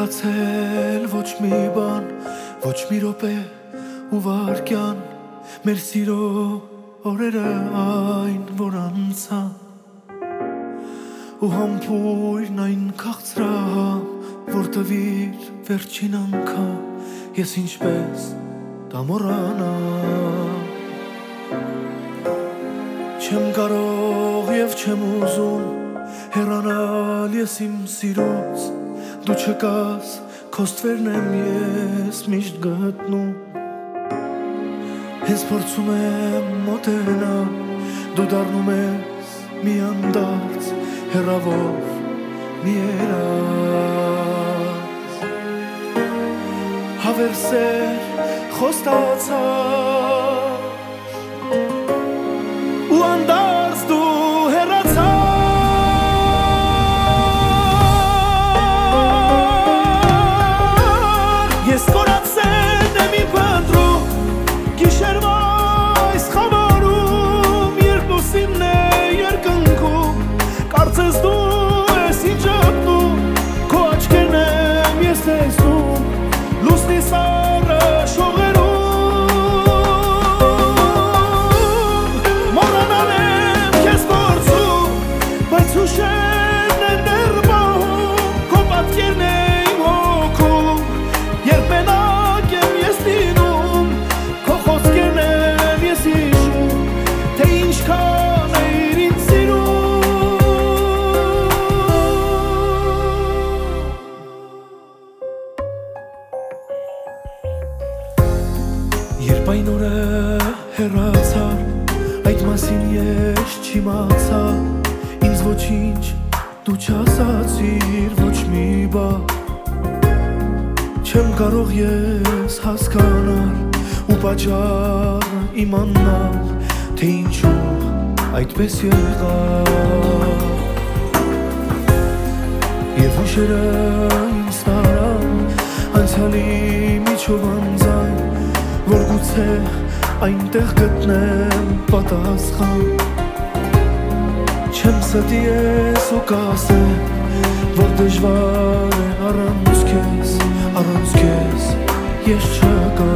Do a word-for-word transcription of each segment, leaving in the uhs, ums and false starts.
մոռացել ոչ մի բան, ոչ մի րոպե ու վայրկյան, մեր սիրո օրերը այն, որ անցան, ու համբույրն այն քաղցրահամ, որ տվիր վերջին անգամ, ես ինչպես դա մոռանամ։ Չեմ կարող և չեմ ուզում հեռանալ ես իմ սիրուց, դու չկաս, քո ստվերն եմ ես միշտ գտնում, հենց փորձում եմ մոտենալ, դու դառնում ես մի անդարձ, հեռավոր մի երազ, հավերսեր խոստացար ու անդարձ դու հեռացար, ես կորացել եմ իմ փնտրում, գիշերվա այս խավարում, երբ լուսինն է երկնքում, կարծես դու ես ինձ ջատնում, քո աչքերն եմ ես տեսնում, լուսնի սառը շողերում, մոռանալ եմ քեզ փորձում, բայց հուշերն են դեռ մահում, քո պատկերն է իմ հոգում, երբ մենակ եմ ես լինում, քո խոսքերն եմ ես հիշում, թե ինչքան էիր ինձ Երբ այն օրը հեռացար, այդ մասին ես չիմացա, ինձ ոչինչ դու չասացիր ոչ մի բան, չեմ կարող ես հասկանալ ու պատճառը իմանալ, թե ինչու այդպես եղավ, և հուշերը ինձ տարան անցյալի միջով անձայն, որ գուցե այնտեղ գտնեմ պատասխան, չեմ ստի ես ու կասեմ, որ դժվար է առանց քեզ, առանց քեզ ես չկա,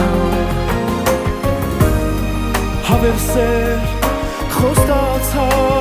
հավերսեր խոստացար